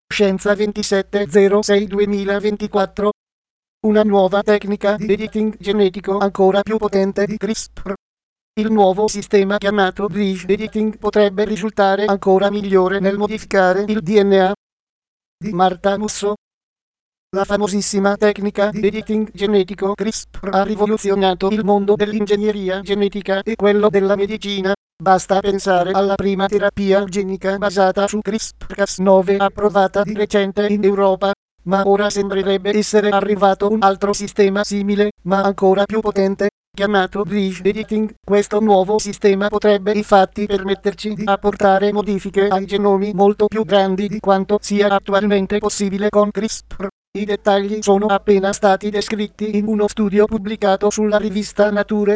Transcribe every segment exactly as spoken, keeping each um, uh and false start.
Scienza ventisette zero sei duemilaventiquattro. Una nuova tecnica di editing genetico ancora più potente di CRISPR. Il nuovo sistema chiamato bridge editing potrebbe risultare ancora migliore nel modificare il D N A. Di Marta Musso. La famosissima tecnica di editing genetico CRISPR ha rivoluzionato il mondo dell'ingegneria genetica e quello della medicina. Basta pensare alla prima terapia genica basata su CRISPR Cas nove approvata di recente in Europa, ma ora sembrerebbe essere arrivato un altro sistema simile, ma ancora più potente, chiamato bridge editing. Questo nuovo sistema potrebbe infatti permetterci di apportare modifiche ai genomi molto più grandi di quanto sia attualmente possibile con CRISPR. I dettagli sono appena stati descritti in uno studio pubblicato sulla rivista Nature.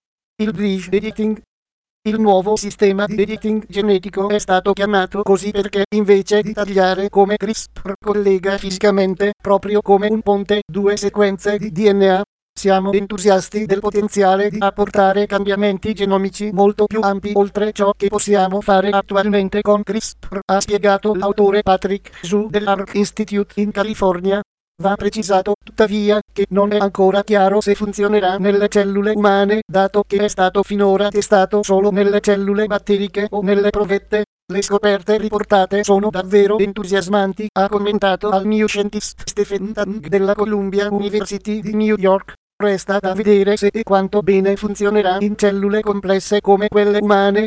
Il bridge editing. Il nuovo sistema di editing genetico è stato chiamato così perché invece di tagliare come CRISPR collega fisicamente, proprio come un ponte, due sequenze di D N A, siamo entusiasti del potenziale di apportare cambiamenti genomici molto più ampi oltre ciò che possiamo fare attualmente con CRISPR, ha spiegato l'autore Patrick Zhu dell'Arc Institute in California. Va precisato, tuttavia, che non è ancora chiaro se funzionerà nelle cellule umane, dato che è stato finora testato solo nelle cellule batteriche o nelle provette. Le scoperte riportate sono davvero entusiasmanti, ha commentato al New Scientist Stephen Tang della Columbia University di New York. Resta da vedere se e quanto bene funzionerà in cellule complesse come quelle umane.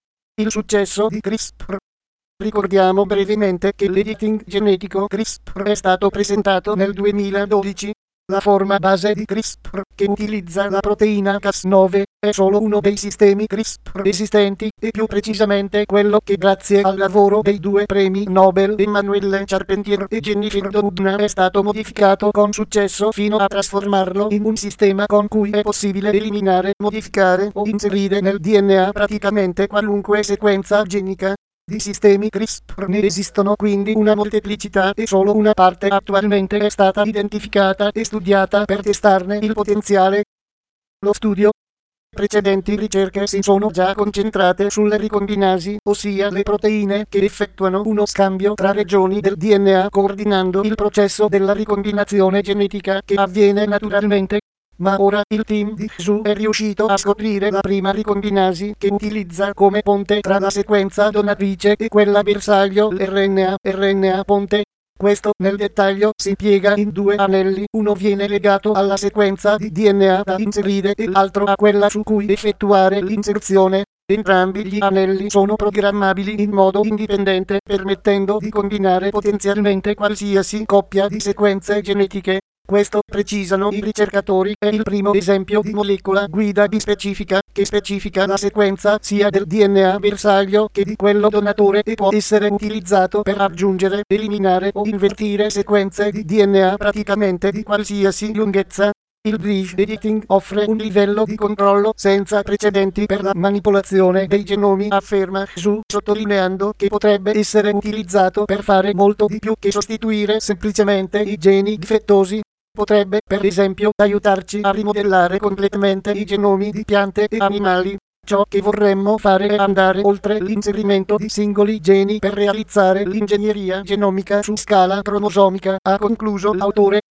Il successo di CRISPR. Ricordiamo brevemente che l'editing genetico CRISPR è stato presentato nel duemiladodici. La forma base di CRISPR, che utilizza la proteina Cas nove, è solo uno dei sistemi CRISPR esistenti, e più precisamente quello che grazie al lavoro dei due premi Nobel Emmanuelle Charpentier e Jennifer Doudna è stato modificato con successo fino a trasformarlo in un sistema con cui è possibile eliminare, modificare o inserire nel D N A praticamente qualunque sequenza genica. Di sistemi CRISPR ne esistono quindi una molteplicità e solo una parte attualmente è stata identificata e studiata per testarne il potenziale. Lo studio. Precedenti ricerche si sono già concentrate sulle ricombinasi, ossia le proteine che effettuano uno scambio tra regioni del D N A coordinando il processo della ricombinazione genetica che avviene naturalmente. Ma ora il team di Zhu è riuscito a scoprire la prima ricombinasi che utilizza come ponte tra la sequenza donatrice e quella bersaglio l'R N A, R N A ponte. Questo nel dettaglio si piega in due anelli, uno viene legato alla sequenza di D N A da inserire e l'altro a quella su cui effettuare l'inserzione. Entrambi gli anelli sono programmabili in modo indipendente, permettendo di combinare potenzialmente qualsiasi coppia di sequenze genetiche. Questo, precisano i ricercatori, è il primo esempio di molecola guida bispecifica, che specifica la sequenza sia del D N A bersaglio che di quello donatore e può essere utilizzato per aggiungere, eliminare o invertire sequenze di D N A praticamente di qualsiasi lunghezza. Il bridge editing offre un livello di controllo senza precedenti per la manipolazione dei genomi, afferma Zhu, sottolineando che potrebbe essere utilizzato per fare molto di più che sostituire semplicemente i geni difettosi. Potrebbe, per esempio, aiutarci a rimodellare completamente i genomi di piante e animali. Ciò che vorremmo fare è andare oltre l'inserimento di singoli geni per realizzare l'ingegneria genomica su scala cromosomica, ha concluso l'autore.